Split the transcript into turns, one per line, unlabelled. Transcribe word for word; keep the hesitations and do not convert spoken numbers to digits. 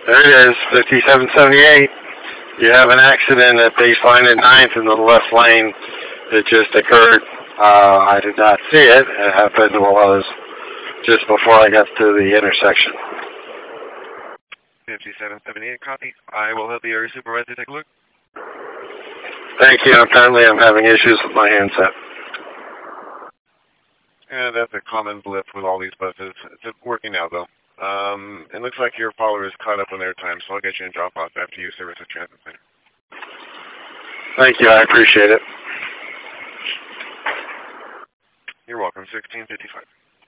There it is, fifty-seven seventy-eight. You have an accident at baseline at ninth in the left lane. It just occurred. Uh, I did not see it. It happened while I was just before I got to the intersection.
fifty-seven seventy-eight, copy. I will have the area supervisor take a look.
Thank you. Apparently I'm having issues with my handset.
And that's a common blip with all these buses. It's working now, though. Um, it looks like your follower is caught up on their time, so I'll get you in drop-off after you service the transit center.
Thank you. I appreciate it.
You're welcome. sixteen fifty-five.